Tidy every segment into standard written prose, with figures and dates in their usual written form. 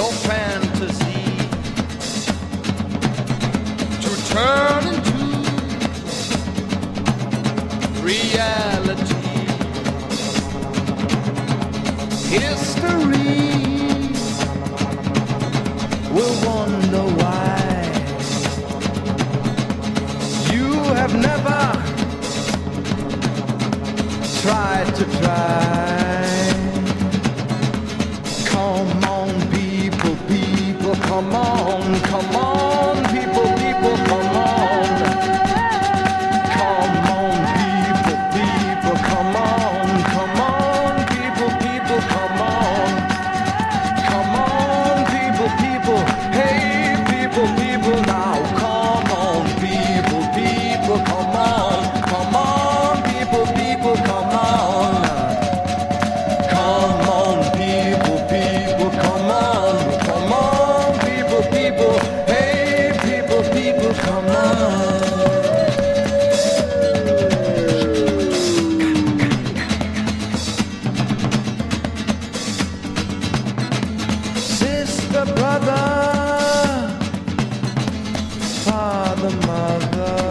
your fantasy to turn into reality. History will wonder why you have never tried to try. Come on, people, people, come on, come on, people, people, come on. Come on, people, people, come on, come on, people, people, come on. Come on, people, people, hey, people, people, now. Come on, people, people, come on. Come on, people, people, come on. Come on, people, people, come on. Come on, people, people, hey, people, people, come on. Sister, brother, father, mother,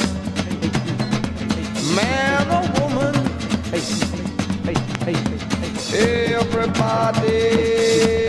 man or woman, everybody.